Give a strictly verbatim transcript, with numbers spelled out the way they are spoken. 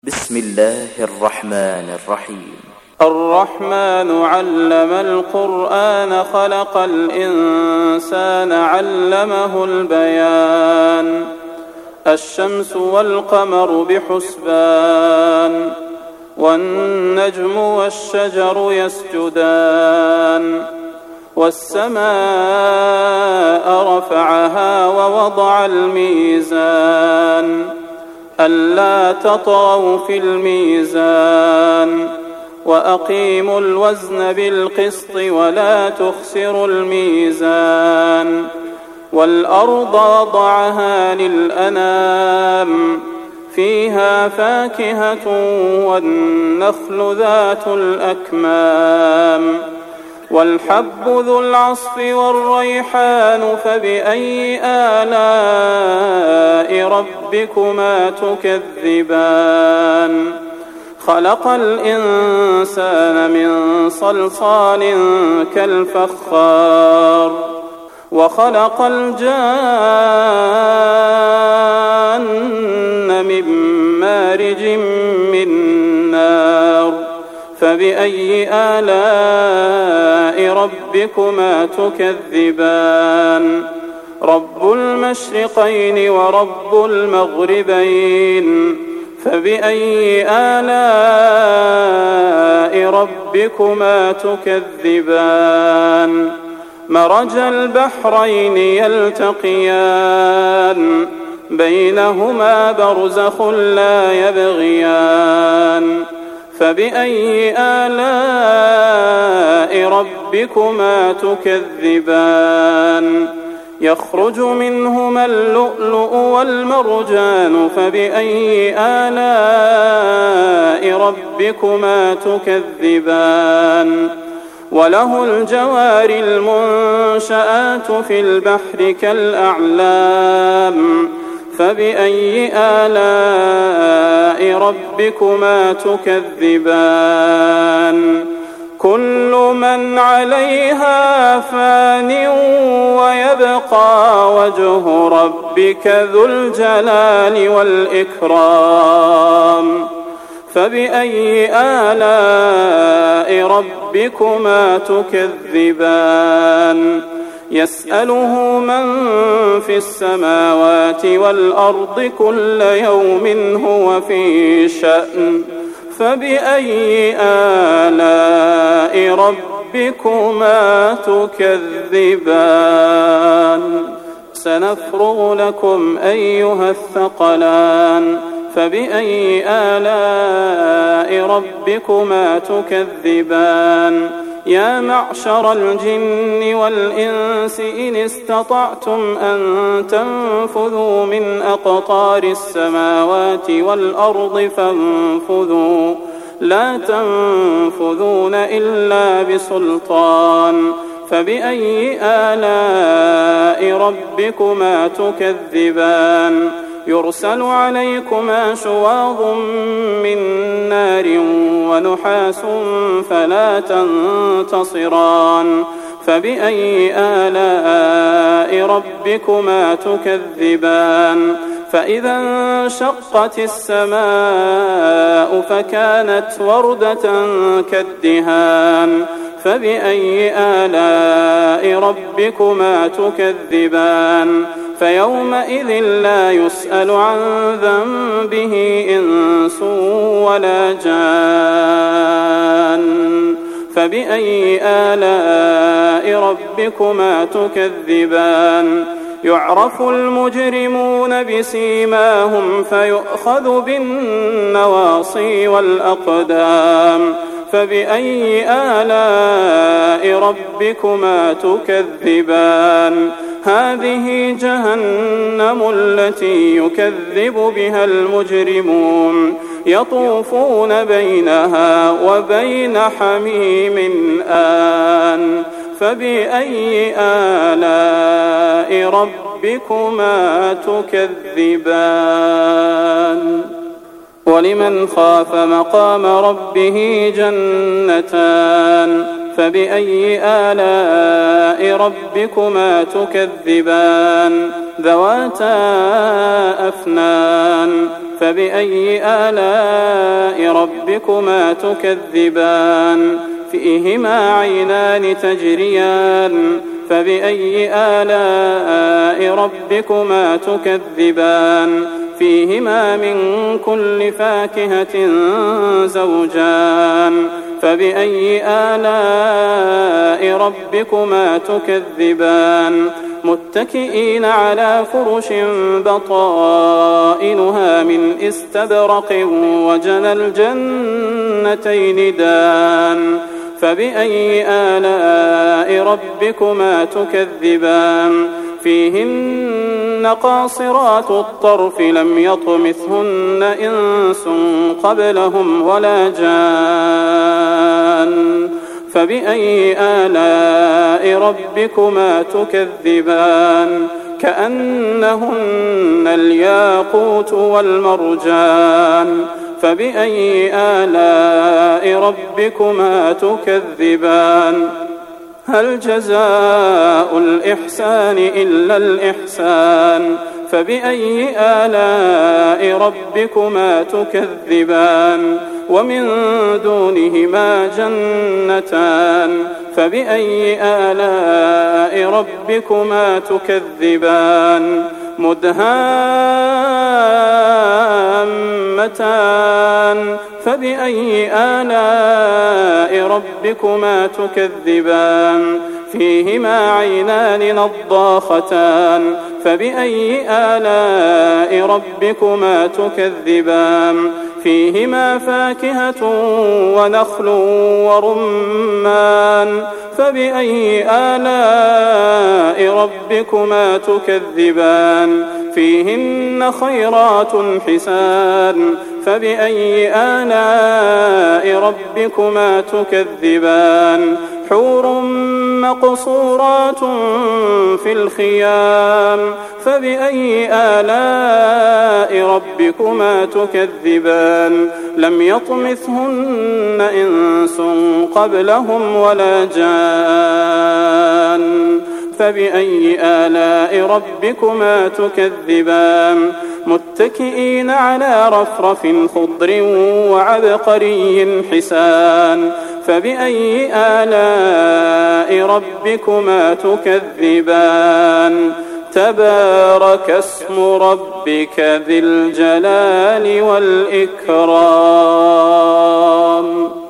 بسم الله الرحمن الرحيم. الرحمن علم القرآن خلق الإنسان علمه البيان. الشمس والقمر بحسبان والنجم والشجر يسجدان والسماء رفعها ووضع الميزان ألا تطغوا في الميزان وأقيموا الوزن بالقسط ولا تخسروا الميزان والأرض وضعها للأنام فيها فاكهة والنخل ذات الأكمام والحب ذو العصف والريحان فبأي آلاء ربكما تكذبان خلق الإنسان من صلصال كالفخار وخلق الجان من مارج من نار فبأي آلاء ربكما تكذبان رب المشرقين ورب المغربين فبأي آلاء ربكما تكذبان مرج البحرين يلتقيان بينهما برزخ لا يبغيان فبأي آلاء ربكما تكذبان يخرج منهما اللؤلؤ والمرجان فبأي آلاء ربكما تكذبان وله الجوار المنشآت في البحر كالأعلام فبأي آلاء ربكما تكذبان كل من عليها فان ويبقى وجه ربك ذو الجلال والإكرام فبأي آلاء ربكما تكذبان يسأله من في السماوات والأرض كل يوم هو في شأن فبأي آلاء ربكما تكذبان سنفرغ لكم أيها الثقلان فبأي آلاء ربكما تكذبان يا معشر الجن والإنس إن استطعتم أن تنفذوا من أقطار السماوات والأرض فانفذوا لا تنفذون إلا بسلطان فبأي آلاء ربكما تكذبان يرسل عليكما شواظ من نار ونحاس فلا تنتصران فبأي آلاء ربكما تكذبان فإذا انشقت السماء فكانت وردة كالدهان فبأي آلاء ربكما تكذبان فيومئذ لا يسأل عن ذنبه إنس ولا جان فبأي آلاء ربكما تكذبان يعرف المجرمون بسيماهم فيؤخذ بالنواصي والأقدام فبأي آلاء ربكما تكذبان هذه جهنم التي يكذب بها المجرمون يطوفون بينها وبين حميم آن فبأي آلاء ربكما تكذبان ولمن خاف مقام ربه جنتان فبأي آلاء ربكما تكذبان ذواتا أفنان فبأي آلاء ربكما تكذبان فيهما عينان تجريان فبأي آلاء ربكما تكذبان فيهما من كل فاكهة زوجان فبأي آلاء ربكما تكذبان متكئين على فرش بطائنها من استبرق وجنى الجنتين دان فبأي آلاء ربكما تكذبان فيهن قاصرات الطرف لم يطمثهن إنس قبلهم ولا جان فبأي آلاء ربكما تكذبان كأنهن الياقوت والمرجان فبأي آلاء ربكما تكذبان هل جزاء الإحسان إلا الإحسان فبأي آلاء ربكما تكذبان ومن دونهما جنتان فبأي آلاء ربكما تكذبان مدهامتان فبأي آلاء ربكما تكذبان فيهما عينان نضاختان فبأي آلاء ربكما تكذبان فيهما فاكهة ونخل ورمان فبأي آلاء ربكما تكذبان فيهن خيرات حسان فبأي آلاء ربكما تكذبان حور مقصورات في الخيام فبأي آلاء ربكما تكذبان لم يطمثهن إنس قبلهم ولا جان فبأي آلاء ربكما تكذبان متكئين على رفرف خضر وعبقري حسان فبأي آلاء ربكما تكذبان تبارك اسم ربك ذي الجلال والإكرام.